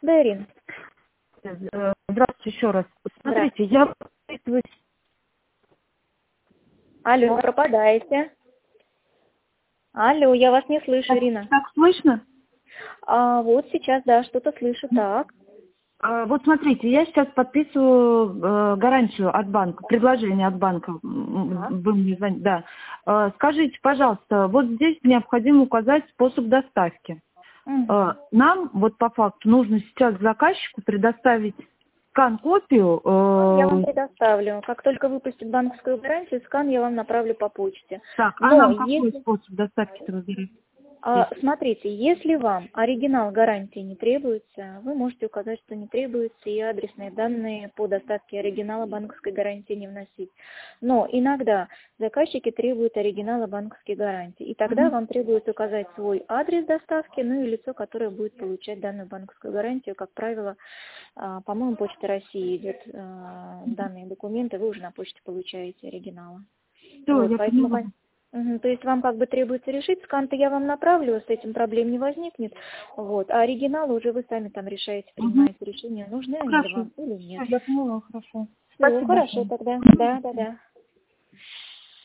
Да, Ирина. Здравствуйте еще раз. Смотрите, я подписываюсь. Алло, пропадаете. Алло, я вас не слышу, Ирина. Так слышно? Вот сейчас, да, что-то слышу, так. Вот смотрите, я сейчас подписываю гарантию от банка, предложение от банка. Вы мне звоните, да. Скажите, пожалуйста, вот здесь необходимо указать способ доставки. Нам вот по факту нужно сейчас заказчику предоставить скан-копию. Я вам предоставлю. Как только выпустит банковскую гарантию, скан я вам направлю по почте. Так, а Но нам какой способ доставки выберем? Смотрите, если вам оригинал гарантии не требуется, вы можете указать, что не требуется, и адресные данные по доставке оригинала банковской гарантии не вносить. Но иногда заказчики требуют оригинала банковской гарантии, и тогда вам требуется указать свой адрес доставки, ну и лицо, которое будет получать данную банковскую гарантию. Как правило, по-моему, Почта России идет данные документы, вы уже на почте получаете оригиналы. Все, Вот, я поэтому поняла. то есть вам как бы требуется решить, скан-то я вам направлю, с этим проблем не возникнет, вот, а оригиналы уже вы сами там решаете, принимаете решение, нужны они Хорошо. вам или нет. Все, я поняла, хорошо. Все, Спасибо хорошо большое. тогда, да.